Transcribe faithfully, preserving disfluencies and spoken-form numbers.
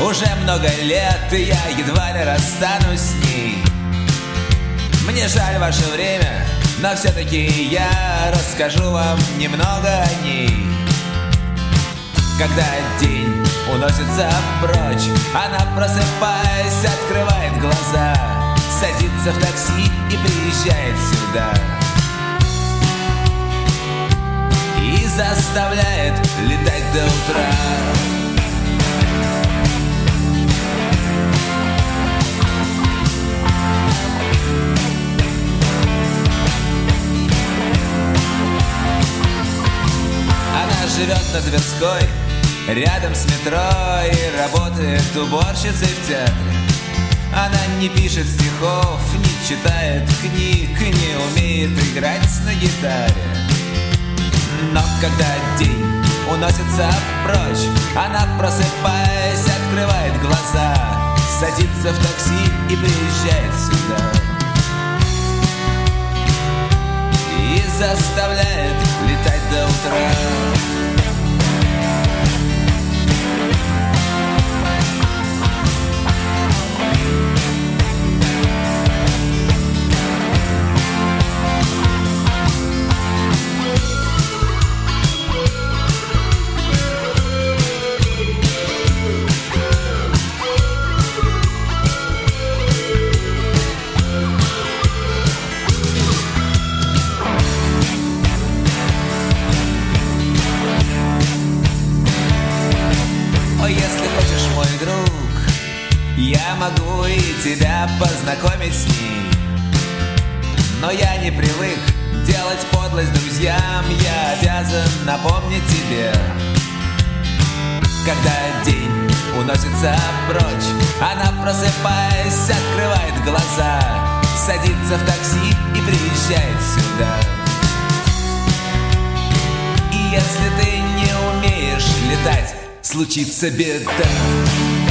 Уже много лет, и я едва ли расстанусь с ней. Мне жаль ваше время, но все-таки я расскажу вам немного о ней. Когда день уносится прочь, она, просыпаясь, открывает глаза, садится в такси и приезжает сюда и заставляет летать до утра. Она живет на Тверской, рядом с метро, и работает уборщицей в театре. Она не пишет стихов, не читает книг, не умеет играть на гитаре. Но когда день уносится прочь, она, просыпаясь, открывает глаза, садится в такси и приезжает сюда и заставляет летать до утра. Я могу и тебя познакомить с ней, но я не привык делать подлость друзьям. Я обязан напомнить тебе. Когда день уносится прочь, она, просыпаясь, открывает глаза, садится в такси и приезжает сюда. И если ты не умеешь летать, случится беда.